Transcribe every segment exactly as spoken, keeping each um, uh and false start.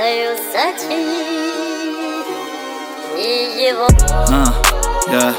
твою сочи и его. Uh, yeah.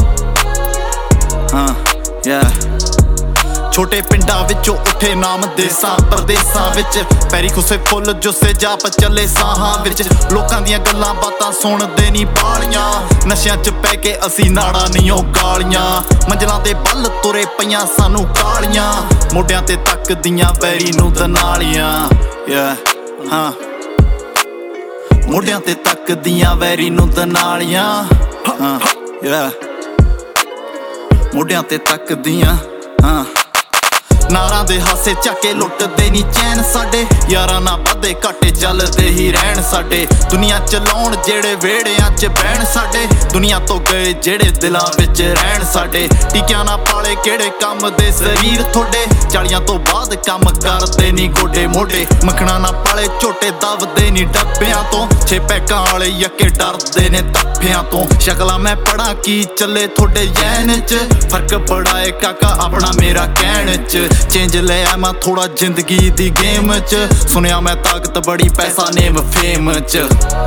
Uh, yeah. ਛੋਟੇ ਪਿੰਡਾਂ ਵਿੱਚੋਂ ਉੱਠੇ ਨਾਮ ਦੇਸਾਂ ਪਰਦੇਸਾਂ ਵਿੱਚ ਪੈਰੀ ਖੁੱਸੇ ਫੁੱਲ ਜੁੱਸੇ ਜਾਪ ਚੱਲੇ ਸਾਹਾਂ ਵਿੱਚ ਲੋਕਾਂ ਦੀਆਂ ਗੱਲਾਂ ਬਾਤਾਂ ਸੁਣਦੇ ਨਹੀਂ ਬਾਲੀਆਂ ਨਸ਼ਿਆਂ 'ਚ ਪੈ ਕੇ ਅਸੀਂ ਨਾੜਾਂ ਨਹੀਂ ਉਹ ਗਾਲੀਆਂ ਮੰਜ਼ਲਾਂ ਦੇ ਬੱਲ ਤੁਰੇ ਪਈਆਂ ਸਾਨੂੰ ਕਾਲੀਆਂ ਮੋਢਿਆਂ ਤੇ ਤੱਕਦੀਆਂ ਵੈਰੀ ਨੂੰ ਦਨਾਲੀਆਂ yeah, ਹਾਂ ਮੋਢਿਆਂ ਤੇ ਤੱਕਦੀਆਂ ਵੈਰੀ ਨੂੰ ਦਨਾਲੀਆਂ ਹਾਂ yeah, ਮੋਢਿਆਂ ਤੇ ਤੱਕਦੀਆਂ ਹਾਂ ਨਾਰਾਂ ਦੇ ਹਾਸੇ ਚੱਕੇ ਲੁੱਟਦੇ ਨੀ ਚੈਨ ਸਾਡੇ ਯਾਰਾਂ ਨਾਲ ਵਾਧੇ ਘਾਟੇ ਚੱਲਦੇ ਹੀ ਰਹਿਣ ਸਾਡੇ ਦੁਨੀਆ ਚਲਾਉਣ ਜਿਹੜੇ ਵਿਹੜਿਆਂ 'ਚ ਬਹਿਣ ਸਾਡੇ ਦੁਨੀਆ ਤੋਂ ਗਏ ਜਿਹੜੇ ਦਿਲਾਂ ਵਿੱਚ ਰਹਿਣ ਸਾਡੇ ਟੀਕਿਆਂ ਨਾਲ ਪਾਲੇ ਕਿਹੜੇ ਕੰਮ ਦੇ ਸਰੀਰ ਤੁਹਾਡੇ ਚਾਲੀਆਂ ਤੋਂ ਬਾਅਦ ਕੰਮ ਕਰਦੇ ਨੀ ਗੋਡੇ ਮੋਢੇ ਮੱਖਣਾ ਨਾਲ ਪਾਲੇ ਝੋਟੇ ਦਬਦੇ ਨੀ ਡੱਬਿਆਂ ਤੋਂ ਛੇ ਪੈਕਾਂ ਵਾਲੇ ਯੱਕੇ ਡਰਦੇ ਨੇ ਤੱਫਿਆਂ ਤੋਂ ਸ਼ਕਲਾਂ ਮੈਂ ਪੜਾਂ ਕੀ ਚੱਲੇ ਤੁਹਾਡੇ ਜੈਨ 'ਚ ਫਰਕ ਬੜਾ ਏ ਕਾਕਾ ਆਪਣਾ ਮੇਰਾ ਕਹਿਣ 'ਚ ਚੇਂਜ ਲੈ ਆ ਮੈਂ ਥੋੜਾ ਜ਼ਿੰਦਗੀ ਦੀ ਗੇਮ 'ਚ ਸੁਣਿਆ ਮੈਂ ਤਾਕਤ ਬੜੀ ਪੈਸਾ ਨੇਮ ਫੇਮ 'ਚ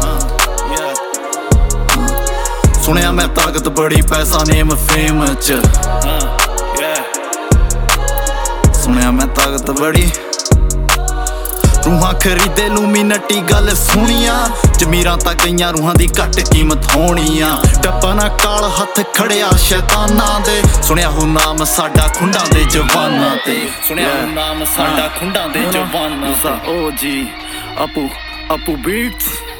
ਸੁਣਿਆ ਮੈਂ ਤਾਕਤ ਬੜੀ ਪੈਸਾ ਨੇਮ ਫੇਮ 'ਚ ਸੁਣਿਆ ਮੈਂ ਤਾਕਤ ਬੜੀ ਰੂਹਾਂ ਖਰੀਦੇ ਲੂਮੀਨਟੀ ਗੱਲ ਸੁਣੀਆਂ ਜ਼ਮੀਰਾਂ ਤਾਂ ਗਈਆਂ ਰੂਹਾਂ ਦੀ ਘੱਟ ਕੀਮਤ ਹੋਣੀਆਂ ਡੱਬਾ ਨਾ ਕਾਲ ਹੱਥ ਖੜਿਆ ਸ਼ੈਤਾਨਾਂ ਦੇ ਸੁਣਿਆ ਹੋ ਨਾਮ ਸਾਡਾ ਖੁੰਡਾਂ ਦੇ ਜਵਾਨਾਂ ਤੇ ਸੁਣਿਆ ਹੋ ਨਾਮ ਸਾਡਾ ਖੁੰਡਾਂ ਦੇ ਜਵਾਨਾਂ ਦਾ ਓ ਜੀ ਆਪੂ ਆਪੂ ਬੀਟਸ